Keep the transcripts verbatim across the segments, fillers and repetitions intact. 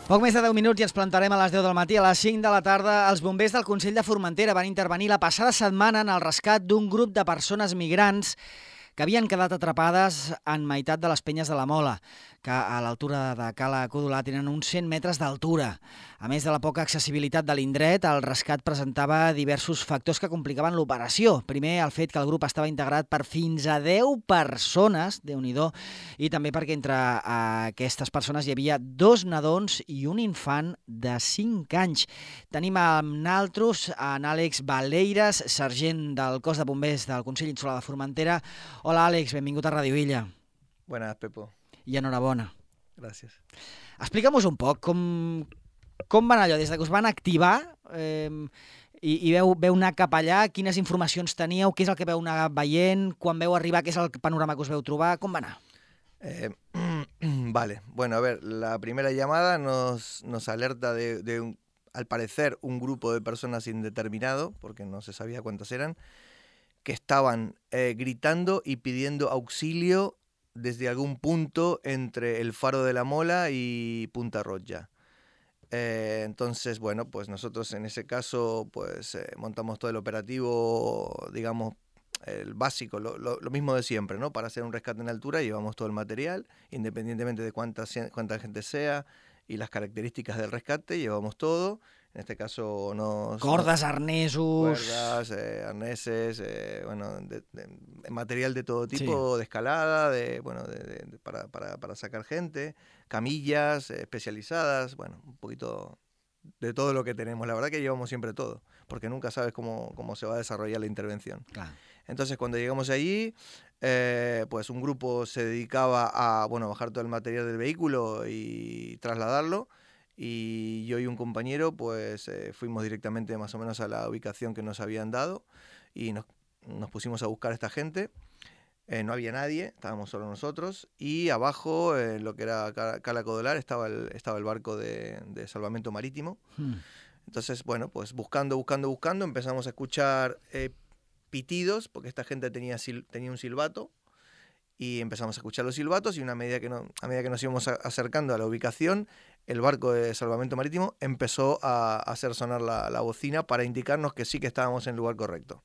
Poc més de deu minuts i ens plantarem a les deu del matí. A les cinc de la tarda, els bombers del Consell de Formentera van intervenir la passada setmana en el rescat d'un grup de persones migrants que havien quedat atrapades en meitat de les penyes de la Mola, que a l'altura de Cala Codolà tenen uns cent metres d'altura. A més de la poca accessibilitat de l'indret, el rescat presentava diversos factors que complicaven l'operació. Primer, el fet que el grup estava integrat per fins a deu persones, Déu-n'hi-do, i també perquè entre aquestes persones hi havia dos nadons i un infant de cinc anys. Tenim amb naltros en Àlex Valeiras, sergent del cos de bombers del Consell Insular de Formentera. Hola, Àlex, benvingut a Radio Illa. Buenas, Pepo. I enhorabona. Gràcies. Explica'm-nos un poc com, com van allò, des que us van activar eh, i, i veu, veu anar cap allà, quines informacions teníeu, què és el que veu anar veient, quan veu arribar, què és el panorama que us veu trobar, com va anar? Eh, vale, bueno, a ver, la primera llamada nos, nos alerta de, de un, al parecer, un grupo de personas indeterminado, porque no se sabía cuántas eran, que estaban eh, gritando y pidiendo auxilio desde algún punto entre el Faro de la Mola y Punta Roja. Eh, entonces, bueno, pues nosotros en ese caso pues eh, montamos todo el operativo, digamos, el básico, lo, lo, lo mismo de siempre, ¿no? Para hacer un rescate en altura llevamos todo el material, independientemente de cuánta, cuánta gente sea y las características del rescate, llevamos todo. En este caso nos... Cordas, arnesos... Cuerdas, eh, arneses, eh, bueno, de, de, material de todo tipo, sí. De escalada, de, bueno, de, de, de, para, para, para sacar gente, camillas eh, especializadas, bueno, un poquito de todo lo que tenemos. La verdad que llevamos siempre todo, porque nunca sabes cómo, cómo se va a desarrollar la intervención. Claro. Entonces, cuando llegamos allí, eh, pues un grupo se dedicaba a, bueno, bajar todo el material del vehículo y trasladarlo. Y yo y un compañero pues eh, fuimos directamente más o menos a la ubicación que nos habían dado y nos, nos pusimos a buscar a esta gente. Eh, no había nadie, estábamos solo nosotros, y abajo, en eh, lo que era Cala Codolà, estaba el, estaba el barco de, de salvamento marítimo. Hmm. Entonces, bueno, pues buscando, buscando, buscando, empezamos a escuchar eh, pitidos, porque esta gente tenía, sil, tenía un silbato, y empezamos a escuchar los silbatos, y una medida que no, a medida que nos íbamos a, acercando a la ubicación, el barco de salvamento marítimo empezó a hacer sonar la, la bocina para indicarnos que sí que estábamos en el lugar correcto.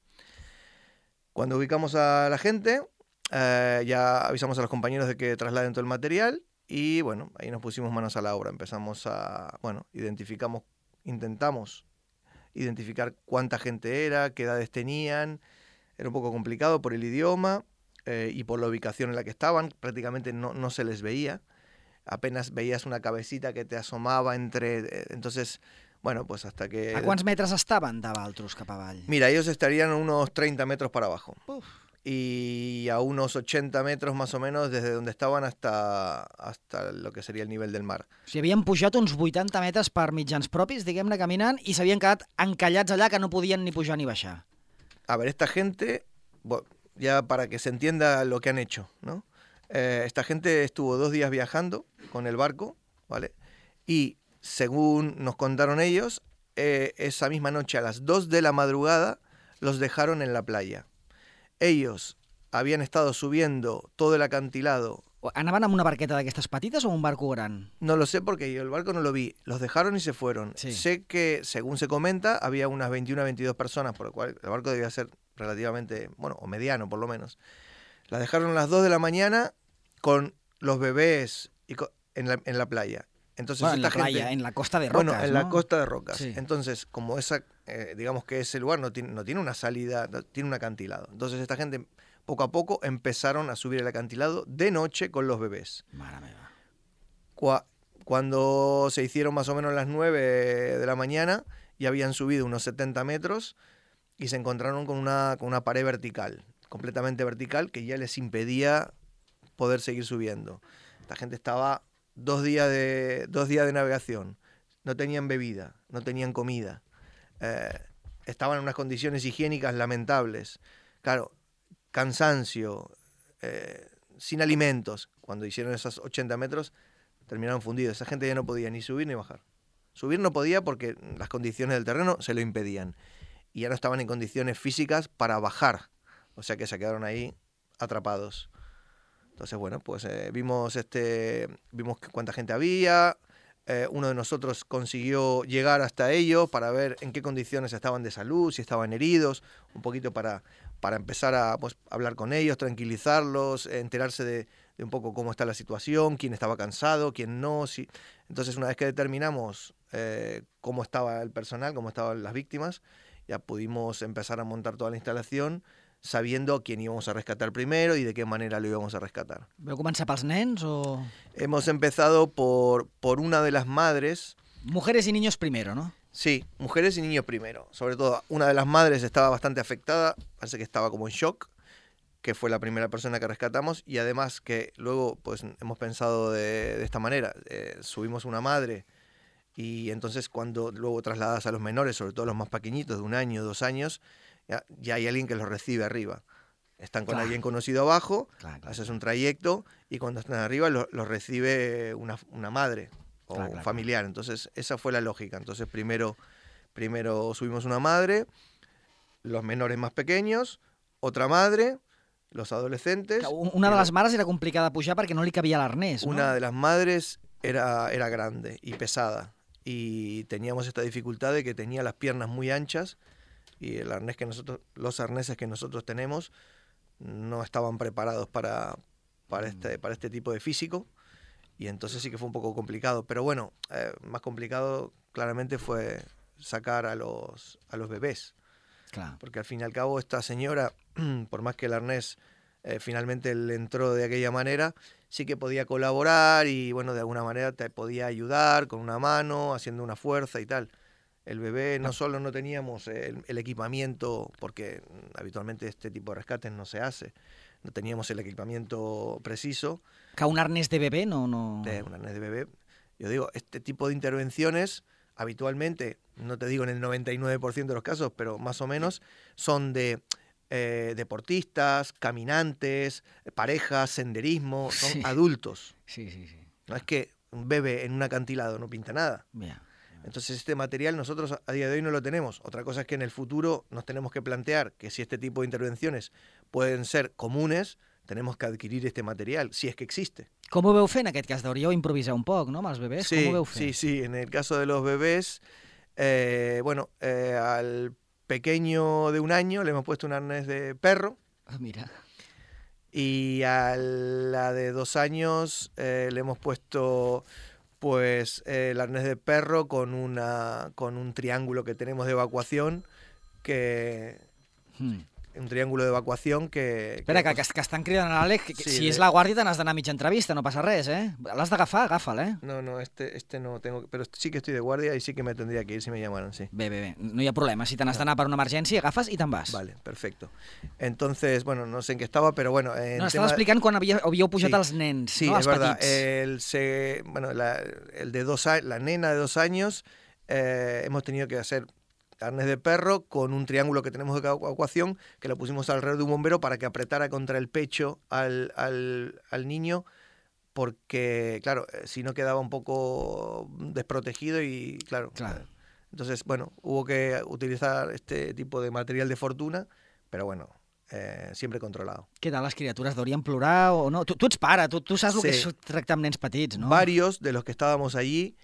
Cuando ubicamos a la gente, eh, ya avisamos a los compañeros de que trasladen todo el material y bueno, ahí nos pusimos manos a la obra. Empezamos a, bueno, identificamos, intentamos identificar cuánta gente era, qué edades tenían. Era un poco complicado por el idioma eh, y por la ubicación en la que estaban. Prácticamente no, no se les veía. Apenas veías una cabecita que te asomaba entre... Entonces, bueno, pues hasta que... ¿A quants metres estaven de Valtros cap avall? Mira, ellos estarían a unos treinta metros para abajo. Uf. Y a unos ochenta metros más o menos desde donde estaban hasta, hasta lo que sería el nivel del mar. O sigui, havien pujat uns vuitanta metres per mitjans propis, diguem-ne, caminant, i s'havien quedat encallats allà que no podien ni pujar ni baixar. A ver, esta gente, bueno, ya para que se entienda lo que han hecho, ¿no? Eh, esta gente estuvo dos días viajando con el barco, ¿vale? Y según nos contaron ellos, eh, esa misma noche a las dos de la madrugada los dejaron en la playa. Ellos habían estado subiendo todo el acantilado. ¿Anaven amb una barqueta d'aquestes petites o un barco gran? No lo sé porque yo el barco no lo vi. Los dejaron y se fueron. Sí. Sé que, según se comenta, había unas veintiuna, veintidós personas, por lo cual el barco debía ser relativamente, bueno, o mediano por lo menos. Las dejaron a las dos de la mañana con los bebés y con, en, la, en la playa. Entonces, bueno, esta en la playa, gente, en la costa de Rocas, Bueno, en ¿no? la costa de Rocas. Sí. Entonces, como esa, eh, digamos que ese lugar no tiene, no tiene una salida, no, tiene un acantilado. Entonces, esta gente, poco a poco, empezaron a subir el acantilado de noche con los bebés. Mare meva. Cu- Cuando se hicieron más o menos las nueve de la mañana, ya habían subido unos setenta metros y se encontraron con una, con una pared vertical, completamente vertical, que ya les impedía poder seguir subiendo. Esta gente estaba dos días de, dos días de navegación, no tenían bebida, no tenían comida, eh, estaban en unas condiciones higiénicas lamentables. Claro, cansancio, eh, sin alimentos. Cuando hicieron esos ochenta metros, terminaron fundidos. Esa gente ya no podía ni subir ni bajar. Subir no podía porque las condiciones del terreno se lo impedían. Y ya no estaban en condiciones físicas para bajar. O sea que se quedaron ahí atrapados. Entonces, bueno, pues eh, vimos este vimos cuánta gente había, eh, uno de nosotros consiguió llegar hasta ellos para ver en qué condiciones estaban de salud, si estaban heridos, un poquito para, para empezar a pues, hablar con ellos, tranquilizarlos, enterarse de, de un poco cómo está la situación, quién estaba cansado, quién no. Si... Entonces, una vez que determinamos eh, cómo estaba el personal, cómo estaban las víctimas, ya pudimos empezar a montar toda la instalación, sabiendo a quién íbamos a rescatar primero y de qué manera lo íbamos a rescatar. ¿Veu començar pels nens o...? Hemos empezado por, por una de las madres. Mujeres y niños primero, ¿no? Sí, mujeres y niños primero. Sobre todo, una de las madres estaba bastante afectada, parece que estaba como en shock, que fue la primera persona que rescatamos, y además que luego pues hemos pensado de, de esta manera, eh, subimos una madre, y entonces cuando luego trasladas a los menores, sobre todo los más pequeñitos, de un año, dos años, ya, ya hay alguien que los recibe arriba. Están con Clar. alguien conocido abajo, Clar, clar, haces un trayecto, y cuando están arriba los lo recibe una, una madre o clar, un clar, familiar. Entonces esa fue la lógica. Entonces primero, primero subimos una madre, los menores más pequeños, otra madre, los adolescentes. Una de les mares era complicada pujar perquè no li cabia l'arnès, no? Una de las madres era, era grande y pesada, y teníamos esta dificultad de que tenía las piernas muy anchas, y el arnés que nosotros, los arneses que nosotros tenemos no estaban preparados para, para, este, para este tipo de físico, y entonces sí que fue un poco complicado. Pero bueno, eh, más complicado claramente fue sacar a los, a los bebés. Clar. Porque al fin y al cabo esta señora, por más que el arnés eh, finalmente le entró de aquella manera, sí que podía colaborar y bueno, de alguna manera te podía ayudar con una mano, haciendo una fuerza y tal. El bebé no solo no teníamos el, el equipamiento, porque habitualmente este tipo de rescates no se hace, no teníamos el equipamiento preciso. Que un arnès de bebé no... no... De un arnés de bebé. Yo digo, este tipo de intervenciones habitualmente, no te digo en el noventa y nueve por ciento de los casos, pero más o menos, son de eh, deportistas, caminantes, parejas, senderismo, son Sí. adultos. Sí, sí, sí. No es que un bebé en un acantilado no pinta nada. Yeah. Entonces este material nosotros a día de hoy no lo tenemos. Otra cosa es que en el futuro nos tenemos que plantear que si este tipo de intervenciones pueden ser comunes, tenemos que adquirir este material, si es que existe. Com ho veu fer en aquest cas? Hauríeu improvisar un poc, no, amb els bebès? Sí, Com ho veu fer? sí, sí. En el caso de los bebés, eh, bueno, eh, al pequeño de un año le hemos puesto un arnés de perro. Ah, mira. Y a la de dos años eh, le hemos puesto pues eh, el arnés de perro con una con un triángulo que tenemos de evacuación, que Mm. un triángulo de evacuación que... Espera, que, que, que, que estan cridant a l'Àlex, que, que Sí, si és de- la guàrdia te n'has d'anar a mitja entrevista, no passa res, eh? L'has d'agafar, agafa'l, eh? No, no, este, este no tengo... Pero sí que estoy de guardia y sí que me tendría que ir si me llamaran, sí. Bé, bé, bé, no hi ha problema. Si te n'has d'anar per una emergència, agafes i te'n vas. Vale, perfecto. Entonces, bueno, no sé en qué estaba, pero bueno... En No, tema estava de- explicant quan havia, havíeu pujat Sí. els nens, Sí, no? es Els verdad. petits. El, se, bueno, la, el de dos años, la nena de dos años, eh, hemos tenido que hacer arnés de perro con un triángulo que tenemos de evacuación, que lo pusimos alrededor de un bombero para que apretara contra el pecho al, al, al niño, porque, claro, eh, si no quedaba un poco desprotegido y, claro, Claro. eh, entonces, bueno, hubo que utilizar este tipo de material de fortuna, pero bueno, eh, siempre controlado. Què tal les criatures? Deurien plorar o no? Tu, tu ets pare, tu, tu saps el que Sí. és tractar amb nens petits, no? Varios de los que estábamos allí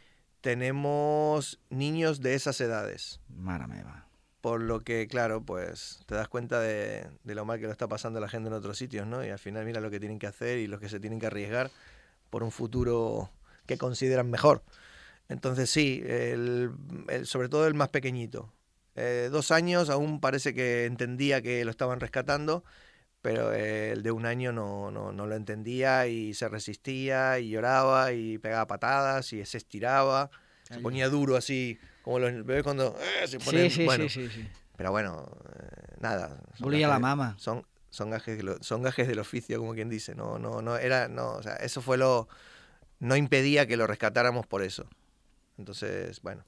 tenemos niños de esas edades. Mare meva. Por lo que, claro, pues te das cuenta de, de lo mal que lo está pasando la gente en otros sitios, ¿no? Y al final mira lo que tienen que hacer y lo que se tienen que arriesgar por un futuro que consideran mejor. Entonces sí, el, el- sobre todo el más pequeñito. Eh, dos años aún parece que entendía que lo estaban rescatando, pero eh, el de un año no, no, no lo entendía y se resistía y lloraba y pegaba patadas y se estiraba, se ponía duro así, como los bebés cuando eh, se ponen... Sí, sí, bueno, sí, sí, sí. pero bueno, eh, nada. son Volia gajes la de- mama. Son, son, gajes, de lo- son gajes del oficio, como quien dice. No, no, no, era, no, o sea, eso fue lo... No impedía que lo rescatáramos por eso. Entonces, bueno.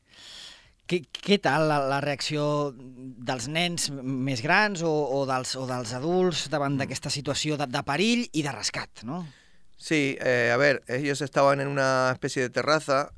Què, què tal la, la reacció dels nens més grans o, o, dels, o dels adults davant d'aquesta situació de, de perill i de rescat, no? Sí, eh, a ver, ellos estaban en una especie de terraza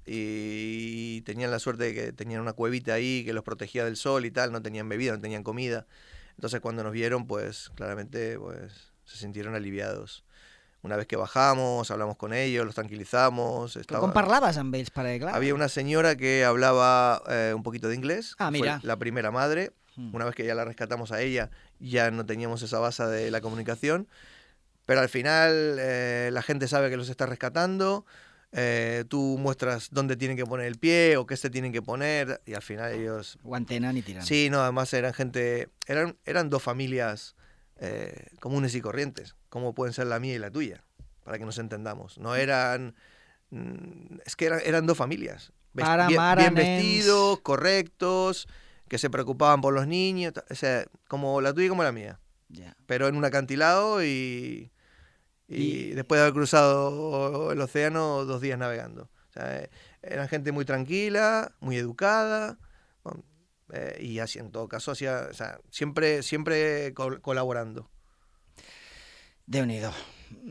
y tenían la suerte de que tenían una cuevita ahí que los protegía del sol y tal, no tenían bebida, no tenían comida. Entonces cuando nos vieron, pues claramente pues se sintieron aliviados. Una vez que bajamos, hablamos con ellos, los tranquilizamos. Estaba... Com parlaves amb ells? Perquè, clar... Había una señora que hablaba eh, un poquito de inglés. Ah, mira. Fue la primera madre. Mm. Una vez que ya la rescatamos a ella, ya no teníamos esa base de la comunicación. Pero al final eh, la gente sabe que los está rescatando. Eh, tú muestras dónde tienen que poner el pie o qué se tienen que poner. Y al final ellos... Ho entenen i tiren. Sí, no, además eran gente... Eran, eran dos familias eh, comunes y corrientes, como pueden ser la mía y la tuya, para que nos entendamos. No eran... Es que eran, eran dos familias. Pare, bien, mare, bien nens... vestidos, correctos, que se preocupaban por los niños, o sea, como la tuya y como la mía. Yeah. Pero en un acantilado y, y, y después de haber cruzado el océano, dos días navegando. O sea, eran gente muy tranquila, muy educada, bueno, eh, y así, en todo caso, hacía, o sea, siempre, siempre col colaborando. Déu-n'hi-do.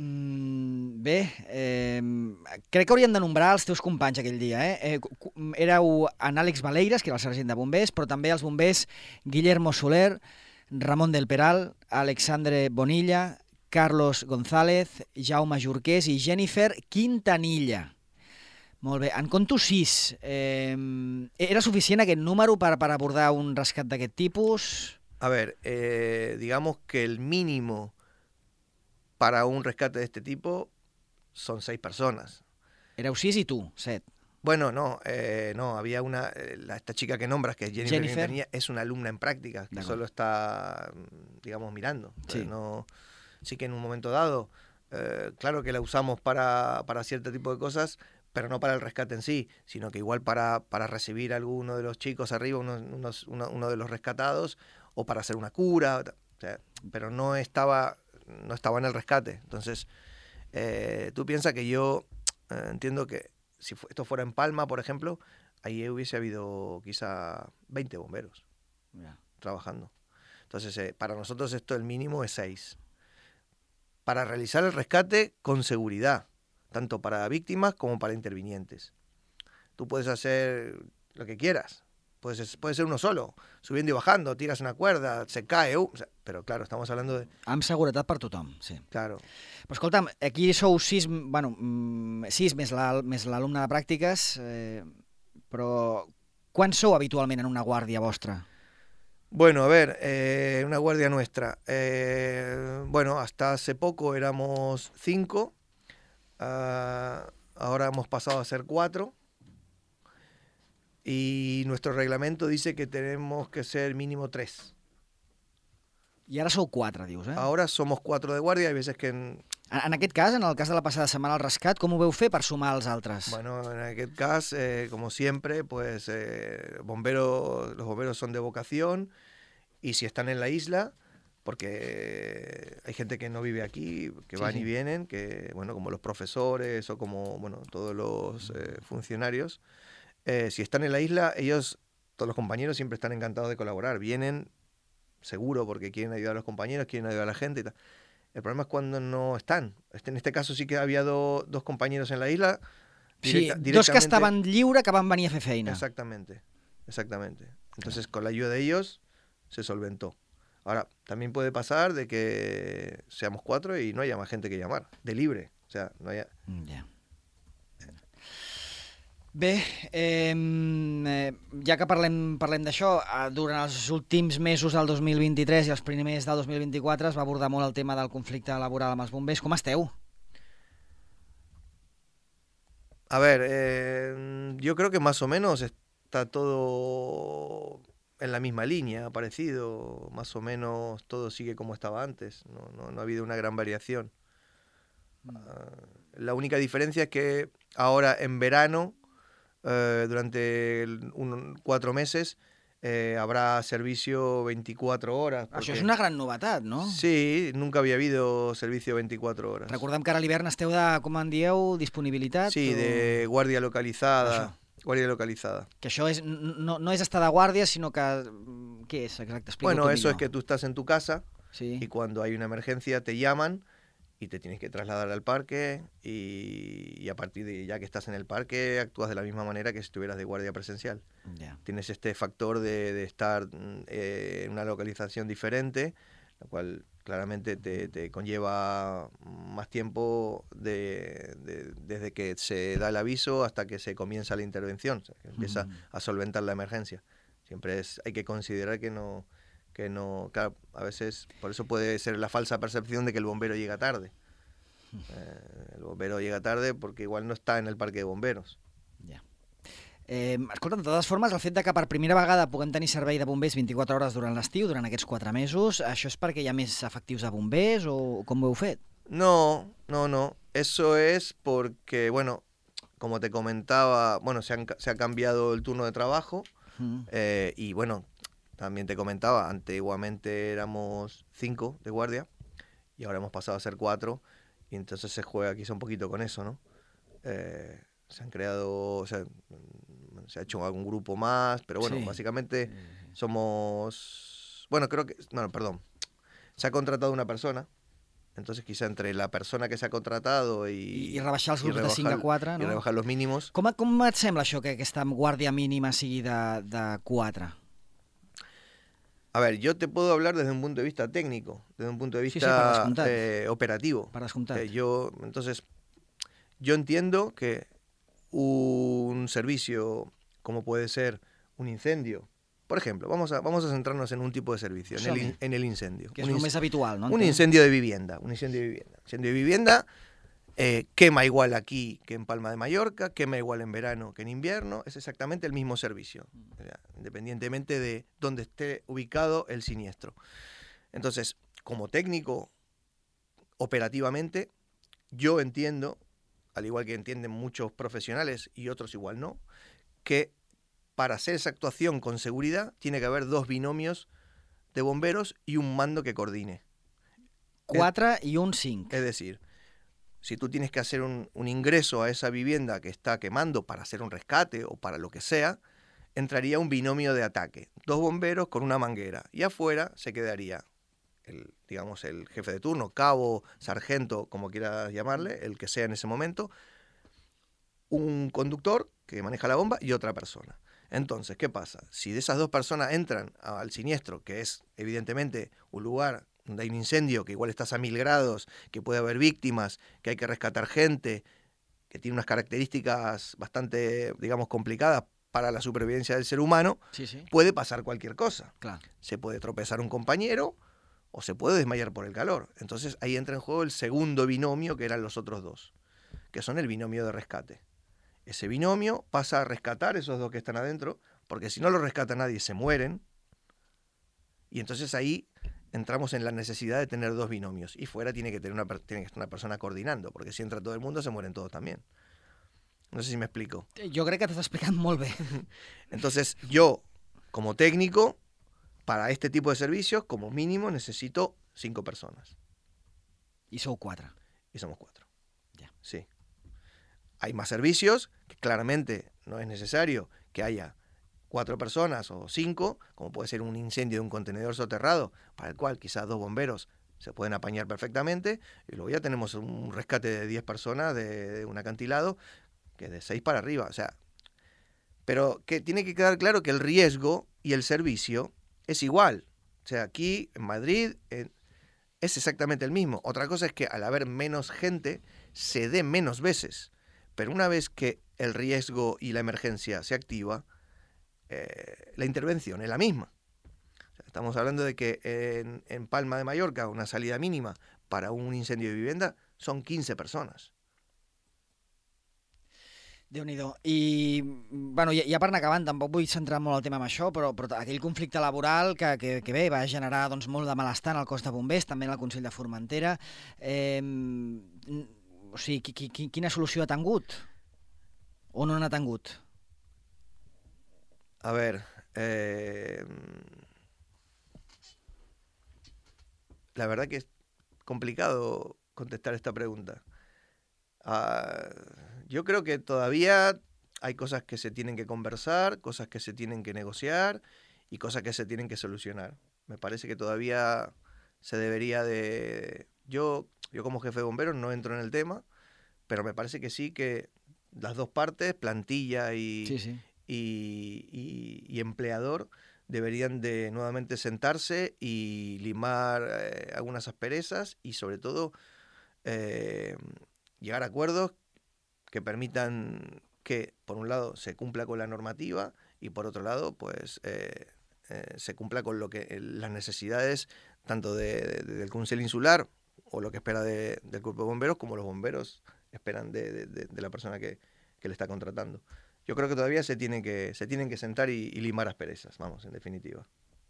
Mm, bé, eh, crec que hauríem de nombrar els teus companys aquell dia. Eh? Eh, éreu en Àlex Baleires, que era el sergent de bombers, però també els bombers Guillermo Soler, Ramon del Peral, Alexandre Bonilla, Carlos González, Jaume Jorqués i Jennifer Quintanilla. Molt bé, en conto sis. Eh, era suficient aquest número per, per abordar un rescat d'aquest tipus? A ver, eh, digamos que el mínimo para un rescate de este tipo son seis personas. Éreu sis i tu, set. Bueno, no, eh, no, había una, la, esta chica que nombras, que es Jennifer, Jennifer. Quintanilla, es una alumna en prácticas, que solo está, digamos, mirando. Sí. No, sí que en un momento dado, eh, claro que la usamos para, para cierto tipo de cosas, pero no para el rescate en sí, sino que igual para, para recibir a alguno de los chicos arriba, uno, unos, uno, uno de los rescatados, o para hacer una cura, o sea, pero no estaba, no estaba en el rescate. Entonces, eh, tú piensas que yo eh, entiendo que si esto fuera en Palma, por ejemplo, ahí hubiese habido quizá veinte bomberos yeah. trabajando. Entonces, eh, para nosotros esto el mínimo es seis. Para realizar el rescate con seguridad, tanto para víctimas como para intervinientes. Tú puedes hacer lo que quieras. Puedes, puede ser uno solo, subiendo y bajando, tiras una cuerda, se cae, uh, o sea, però claro, estamos hablando de... Amb seguretat per tothom, sí. Claro. Però escolta'm, aquí sou sis, bueno, sis més l'alumne de pràctiques, eh, però quants sou habitualment en una guàrdia vostra? Bueno, a ver, eh, una guardia nuestra. Eh, bueno, hasta hace poco éramos cinco, uh, ahora hemos pasado a ser cuatro. Y nuestro reglamento dice que tenemos que ser mínimo tres. I ara sou quatre, dius, eh? Ahora somos cuatro de guardia, hay veces que... En, en aquest cas, en el cas de la passada setmana al rescat, com ho veu fer per sumar els altres? Bueno, en aquest cas, eh, como siempre, pues eh, bombero, los bomberos son de vocación y si están en la isla, porque hay gente que no vive aquí, que sí, van sí. y vienen, que bueno, como los profesores o como bueno, todos los eh, funcionarios, eh, si están en la isla, ellos, todos los compañeros siempre están encantados de colaborar, vienen seguro porque quieren ayudar a los compañeros, quieren ayudar a la gente y tal. El problema es cuando no están. Este, en este caso sí que había do, dos compañeros en la isla. Directa, sí, dos que estaven lliure que van venir a fer feina. Exactamente, exactamente. Entonces con la ayuda de ellos se solventó. Ahora, también puede pasar de que seamos cuatro y no haya más gente que llamar, de libre. O sea, no haya... Yeah. Bé, eh, ja que parlem, parlem d'això, durant els últims mesos del dos mil vint-i-tres i els primers del dos mil vint-i-quatre es va abordar molt el tema del conflicte laboral amb els bombers. Com esteu? A ver, eh, yo creo que más o menos está todo en la misma línea, parecido, más o menos todo sigue como estaba antes, no, no, no ha habido una gran variación. Uh, la única diferencia es que ahora en verano, eh, durante el, un, cuatro meses, eh, habrá servicio veinticuatro horas. Porque... Això és una gran novetat, no? Sí, nunca había habido servicio veinticuatro horas. Recordem que ara a l'hivern esteu de, com en dieu, disponibilitat? Sí, o... de guàrdia localitzada. Això. Guardia localizada. Que això és, no, no és estar de guàrdia, sinó que... ¿Qué es? Exacte, explica. Bueno, eso es que tú estás en tu casa sí. y cuando hay una emergencia te llaman y te tienes que trasladar al parque y, y a partir de ya que estás en el parque actúas de la misma manera que si estuvieras de guardia presencial. Yeah. Tienes este factor de, de estar eh, en una localización diferente, lo cual claramente te, te conlleva más tiempo de, de, desde que se da el aviso hasta que se comienza la intervención, o sea, que empieza mm. a solventar la emergencia. Siempre es, hay que considerar que no, que no, claro, a veces, por eso puede ser la falsa percepción de que el bombero llega tarde. Eh, el bombero llega tarde porque igual no està en el parque de bomberos. Ja. Eh, escolta, de totes formes, el fet de que per primera vegada puguem tenir servei de bombers vint-i-quatre hores durant l'estiu, durant aquests quatre mesos, això és perquè hi ha més efectius de bombers o com ho heu fet? No, no, no. Eso es porque, bueno, como te comentaba, bueno, se, han, se ha cambiado el turno de trabajo mm. eh, y, bueno, también te comentaba, antiguamente éramos cinco de guardia y ahora hemos pasado a ser cuatro. Y entonces se juega quizá un poquito con eso, ¿no? Eh, se han creado, o sea, se ha hecho algún grupo más, pero bueno, sí. básicamente somos, bueno, creo que, no, perdón, se ha contratado una persona, entonces quizá entre la persona que se ha contratado i... I rebaixar els grups de cinc a quatre, no? I rebaixar los mínimos. Com, com et sembla això, que aquesta guàrdia mínima sigui de, de quatre? A ver, yo te puedo hablar desde un punto de vista técnico, desde un punto de vista sí, sí, eh, operativo. Para descontar. Eh, yo, entonces, yo entiendo que un servicio como puede ser un incendio, por ejemplo, vamos a, vamos a centrarnos en un tipo de servicio, en el, en el incendio. Que es lo más habitual, ¿no? Un incendio de vivienda, un incendio de vivienda. Incendio de vivienda eh, quema igual aquí que en Palma de Mallorca, quema igual en verano que en invierno, es exactamente el mismo servicio, o sea, independientemente de dónde esté ubicado el siniestro. Entonces, como técnico, operativamente, yo entiendo, al igual que entienden muchos profesionales y otros igual no, que para hacer esa actuación con seguridad tiene que haber dos binomios de bomberos y un mando que coordine. Cuatro es, y un cinc. Es decir, si tú tienes que hacer un, un ingreso a esa vivienda que está quemando para hacer un rescate o para lo que sea, entraría un binomio de ataque. Dos bomberos con una manguera. Y afuera se quedaría el, digamos, el jefe de turno, cabo, sargento, como quieras llamarle, el que sea en ese momento, un conductor que maneja la bomba y otra persona. Entonces, ¿qué pasa? Si de esas dos personas entran al siniestro, que es evidentemente un lugar donde hay un incendio, que igual estás a mil grados, que puede haber víctimas, que hay que rescatar gente, que tiene unas características bastante, digamos, complicadas para la supervivencia del ser humano, sí, sí. puede pasar cualquier cosa. Claro. Se puede tropezar un compañero o se puede desmayar por el calor. Entonces ahí entra en juego el segundo binomio, que eran los otros dos, que son el binomio de rescate. Ese binomio pasa a rescatar esos dos que están adentro, porque si no lo rescata nadie se mueren, y entonces ahí entramos en la necesidad de tener dos binomios, y fuera tiene que tener una, tiene que estar una persona coordinando, porque si entra todo el mundo se mueren todos también. No sé si me explico. Yo creo que te estás explicando muy bien. Entonces yo, como técnico, para este tipo de servicios, como mínimo necesito cinco personas. Y son cuatro. Y somos cuatro. Ya. Sí. Hay más servicios que claramente no es necesario que haya cuatro personas o cinco, como puede ser un incendio de un contenedor soterrado, para el cual quizás dos bomberos se pueden apañar perfectamente, y luego ya tenemos un rescate de diez personas de, de un acantilado, que es de seis para arriba, o sea, pero que tiene que quedar claro que el riesgo y el servicio es igual, o sea, aquí en Madrid en, es exactamente el mismo. Otra cosa es que al haber menos gente se dé menos veces, pero una vez que el riesgo y la emergencia se activa, eh, la intervención es la misma. O sea, estamos hablando de que en, en Palma de Mallorca una salida mínima para un incendio de vivienda son quince personas. Déu-n'hi-do. I, bueno, ja, ja per anar acabant, tampoc vull centrar molt el tema amb això, però, però aquell conflicte laboral que, que, que bé, va generar doncs, molt de malestar en el cos de bombers, també en el Consell de Formentera. Eh, o sigui, qui, qui, quina solució ha tingut? O no n'ha tingut? A ver, eh, la verdad que es complicado contestar esta pregunta. Uh, yo creo que todavía hay cosas que se tienen que conversar, cosas que se tienen que negociar y cosas que se tienen que solucionar. Me parece que todavía se debería de... Yo, yo como jefe de bomberos no entro en el tema, pero me parece que sí que las dos partes, plantilla y, sí, sí. y, y, y empleador, deberían de nuevamente sentarse y limar eh, algunas asperezas y sobre todo eh, llegar a acuerdos que permitan que, por un lado, se cumpla con la normativa y, por otro lado, pues eh, eh, se cumpla con lo que eh, las necesidades tanto de, de, del Consell Insular o lo que espera de, del cuerpo de bomberos como los bomberos esperan de, de, de, de la persona que, que le está contratando. Yo creo que todavía se tienen que, se tienen que sentar i, i limar asperezas, vamos, en definitiva.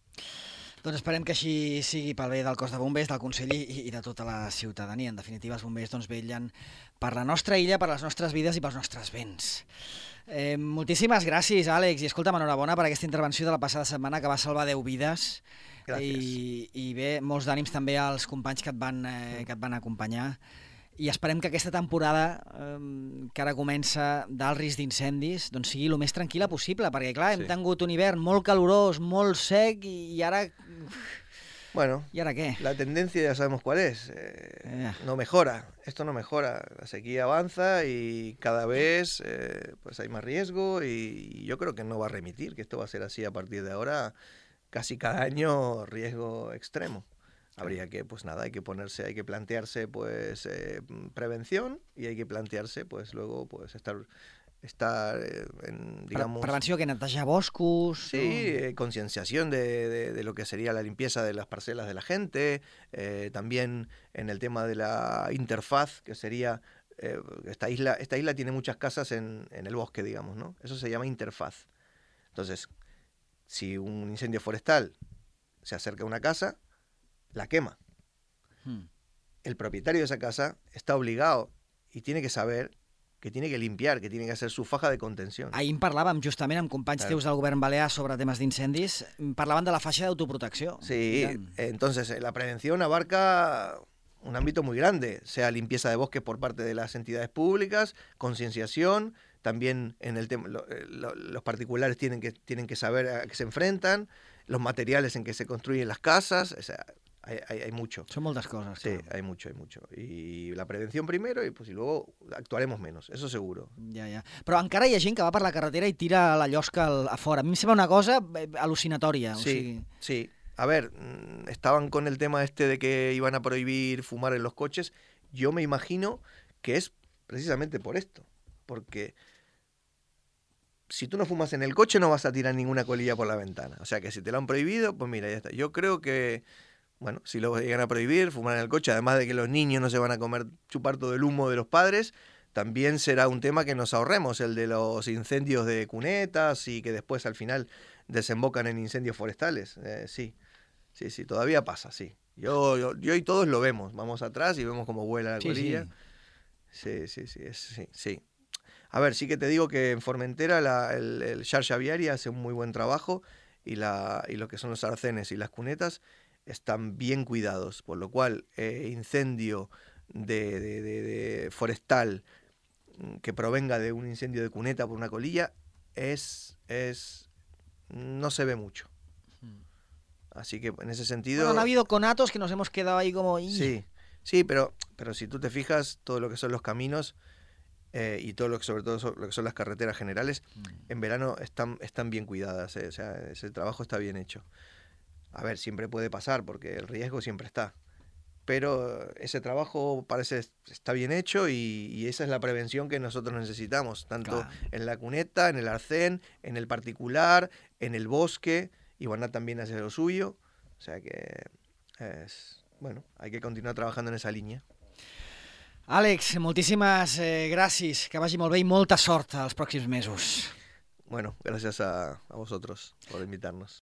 Doncs esperem que així sigui pel bé del cos de bombers, del Consell i, i de tota la ciutadania. En definitiva, els bombers doncs, vetllen per la nostra illa, per les nostres vides i pels nostres béns. Eh, moltíssimes gràcies, Àlex, i escolta'm, enhorabona per aquesta intervenció de la passada setmana que va salvar deu vides. Gràcies. I, i bé, molts d'ànims també als companys que et van, eh, que et van acompanyar. I esperem que aquesta temporada, eh, que ara comença d'alt risc d'incendis, doncs sigui el més tranquil·la possible, perquè clar, hem Sí. tingut un hivern molt calorós, molt sec, i, i ara... Bueno, ¿Y ahora qué? la tendencia ya sabemos cuál es. Eh, Eh. No mejora, esto no mejora. La sequía avanza y cada vez eh, pues hay más riesgo y, y yo creo que no va a remitir, que esto va a ser así a partir de ahora, casi cada año riesgo extremo. Habría que, pues nada, hay que ponerse, hay que plantearse pues eh, prevención y hay que plantearse pues luego pues estar, estar eh, en, digamos... Prevenció que netejar boscos... Sí, eh, concienciación de, de, de lo que sería la limpieza de las parcelas de la gente, eh, también en el tema de la interfaz, que sería, eh, esta isla esta isla tiene muchas casas en, en el bosque, digamos, ¿no? Eso se llama interfaz. Entonces, si un incendio forestal se acerca a una casa, la quema. Hmm. El propietario de esa casa está obligado y tiene que saber que tiene que limpiar, que tiene que hacer su faja de contención. Ahir en parlàvem justament amb companys Claro. teus del govern balear sobre temes d'incendis, parlaven de la faixa d'autoprotecció. Sí, entonces eh, la prevención abarca un ámbito muy grande, sea limpieza de bosques por parte de las entidades públicas, concienciación, también en el tema lo, lo, los particulares tienen que tienen que saber a qué se enfrentan, los materiales en que se construyen las casas, o sea, hay, hay, hay mucho. Són moltes coses. Sí, clar. hay mucho, hay mucho. Y la prevención primero y pues y luego actuaremos menos, eso seguro. Ja, ja. Però encara hi ha gent que va per la carretera i tira la llosca al, a fora. A mi em sembla una cosa eh, al·lucinatòria. O Sí, sigui... sí. A ver, mm, estaban con el tema este de que iban a prohibir fumar en los coches. Yo me imagino que es precisamente por esto. Porque si tú no fumas en el coche no vas a tirar ninguna colilla por la ventana. O sea que si te lo han prohibido, pues mira, ya está. Yo creo que, bueno, si lo llegan a prohibir, fumar en el coche, además de que los niños no se van a comer, chupar todo el humo de los padres, también será un tema que nos ahorremos, el de los incendios de cunetas y que después al final desembocan en incendios forestales. Eh, sí, sí, sí, todavía pasa, sí. Yo, yo, yo y todos lo vemos, vamos atrás y vemos cómo vuela la Sí, colilla. sí. Sí, sí, sí, es- sí, sí. A ver, sí que te digo que en Formentera la, el, el Xarxa Viaria hace un muy buen trabajo y, la, y lo que son los arcenes y las cunetas están bien cuidados, por lo cual eh, incendio de, de, de, de forestal mm, que provenga de un incendio de cuneta por una colilla es, es no se ve mucho. Así que en ese sentido... Bueno, han habido conatos que nos hemos quedado ahí como... "Ih". Sí, sí, pero, pero si tú te fijas, todo lo que son los caminos eh, y todo lo que sobre todo son- lo que son las carreteras generales, en verano están, están bien cuidadas, eh, o sea, ese trabajo está bien hecho. A ver, siempre puede pasar porque el riesgo siempre está. Pero ese trabajo parece está bien hecho y, y esa es la prevención que nosotros necesitamos, tanto Claro. en la cuneta, en el arcén, en el particular, en el bosque, y van a también hacer lo suyo. O sea que es, bueno, hay que continuar trabajando en esa línea. Àlex, moltíssimes eh, gràcies, que vagi molt bé i molta sort als pròxims mesos. Bueno, gracias a, a vosotros por invitarnos.